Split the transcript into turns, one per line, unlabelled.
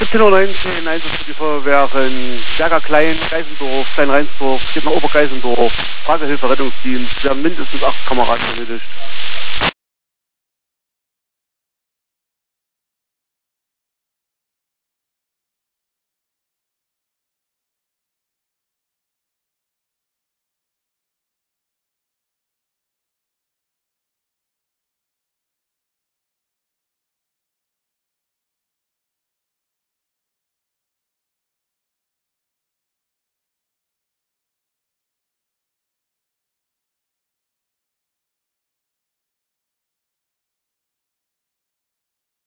10:19 Uhr, Einsatz für die Feuerwehren, Berger Klein, Geisendorf, Klein-Reinsdorf, geht nach Obergeisendorf, Fragehilfe, Rettungsdienst. Wir haben mindestens 8 Kameraden erledigt.